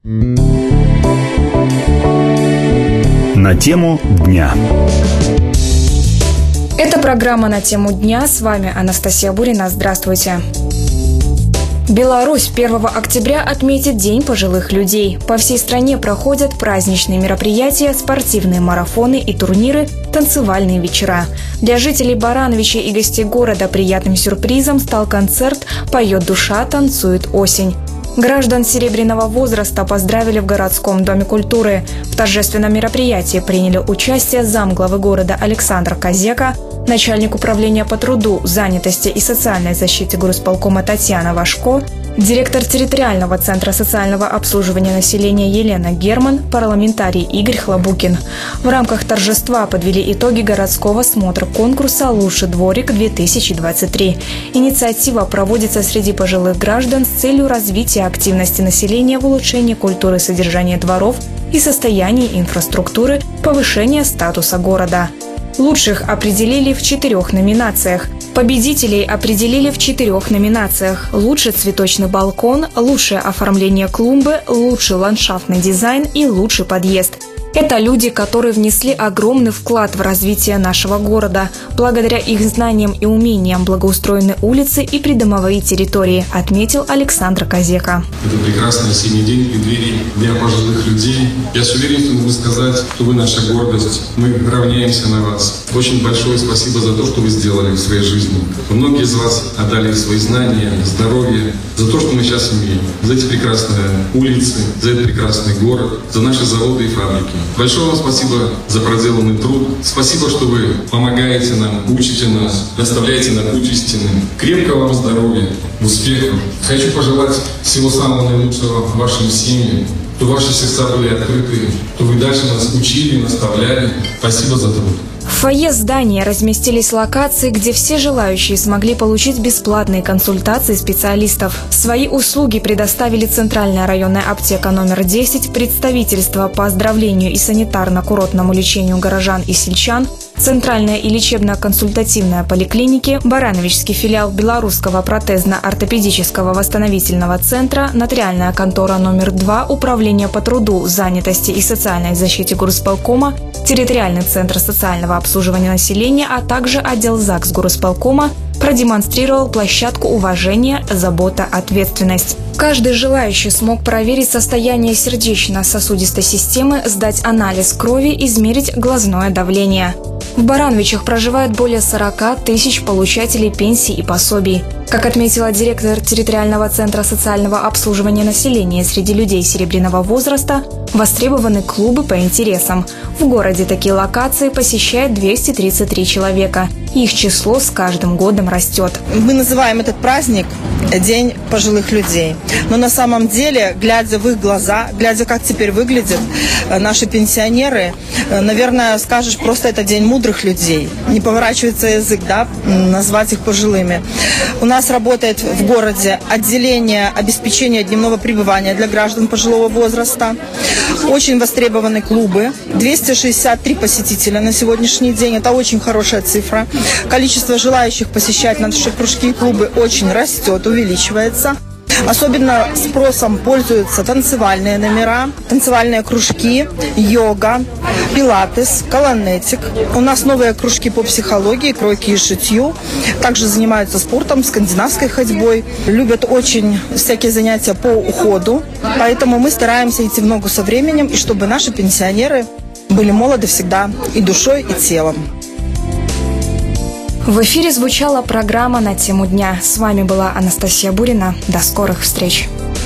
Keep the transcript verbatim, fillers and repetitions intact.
На тему дня. Это программа «На тему дня». С вами Анастасия Бурина. Здравствуйте. Беларусь первого октября отметит День пожилых людей. По всей стране проходят праздничные мероприятия, спортивные марафоны и турниры, танцевальные вечера. Для жителей Барановича и гостей города приятным сюрпризом стал концерт «Поет душа, танцует осень». Граждан серебряного возраста поздравили в городском доме культуры. В торжественном мероприятии приняли участие замглавы города Александр Козека, начальник управления по труду, занятости и социальной защите горосполкома Татьяна Вашко, директор территориального центра социального обслуживания населения Елена Герман, парламентарий Игорь Хлобукин. В рамках торжества подвели итоги городского смотра конкурса «Лучший дворик-две тысячи двадцать три». Инициатива проводится среди пожилых граждан с целью развития активности населения в улучшении культуры содержания дворов и состояния инфраструктуры, повышения статуса города. Лучших определили в четырех номинациях. Победителей определили в четырех номинациях: лучший цветочный балкон, лучшее оформление клумбы, лучший ландшафтный дизайн и лучший подъезд. Это люди, которые внесли огромный вклад в развитие нашего города. Благодаря их знаниям и умениям благоустроены улицы и придомовые территории, отметил Александр Козека. Это прекрасный осенний день в преддверии Дня пожилых людей. Я с уверенностью могу сказать, что вы наша гордость. Мы равняемся на вас. Очень большое спасибо за то, что вы сделали в своей жизни. Многие из вас отдали свои знания, здоровье, за то, что мы сейчас имеем. За эти прекрасные улицы, за этот прекрасный город, за наши заводы и фабрики. Большое вам спасибо за проделанный труд. Спасибо, что вы помогаете нам, учите нас, наставляете на путь истины. Крепкого вам здоровья, успехов. Хочу пожелать всего самого наилучшего вашим семьям, чтобы ваши сердца были открыты, чтобы вы дальше нас учили, наставляли. Спасибо за труд. В фойе здания разместились локации, где все желающие смогли получить бесплатные консультации специалистов. Свои услуги предоставили Центральная районная аптека номер десять, представительство по оздоровлению и санитарно-курортному лечению горожан и сельчан, Центральная и лечебно-консультативная поликлиники, Барановичский филиал Белорусского протезно-ортопедического восстановительного центра, нотариальная контора номер два, Управление по труду, занятости и социальной защите горосполкома, территориальный центр социального обслуживания населения, а также отдел ЗАГС горосполкома продемонстрировал площадку уважения, забота, ответственность. Каждый желающий смог проверить состояние сердечно-сосудистой системы, сдать анализ крови, измерить глазное давление. В Барановичах проживает более сорока тысяч получателей пенсий и пособий. Как отметила директор территориального центра социального обслуживания населения, среди людей серебряного возраста востребованы клубы по интересам. В городе такие локации посещает двести тридцать три человека. Их число с каждым годом растет. Мы называем этот праздник День пожилых людей. Но на самом деле, глядя в их глаза, глядя, как теперь выглядят наши пенсионеры, наверное, скажешь, просто это День мудрых людей. Не поворачивается язык, да, назвать их пожилыми. У нас работает в городе отделение обеспечения дневного пребывания для граждан пожилого возраста. Очень востребованы клубы. двести шестьдесят три посетителя на сегодняшний день. Это очень хорошая цифра. Количество желающих посещать наши кружки и клубы очень растет, увеличивается. Особенно спросом пользуются танцевальные номера, танцевальные кружки, йога, пилатес, колонетик. У нас новые кружки по психологии, кройке и шитью. Также занимаются спортом, скандинавской ходьбой. Любят очень всякие занятия по уходу. Поэтому мы стараемся идти в ногу со временем, и чтобы наши пенсионеры были молоды всегда и душой, и телом. В эфире звучала программа «На тему дня». С вами была Анастасия Бурина. До скорых встреч.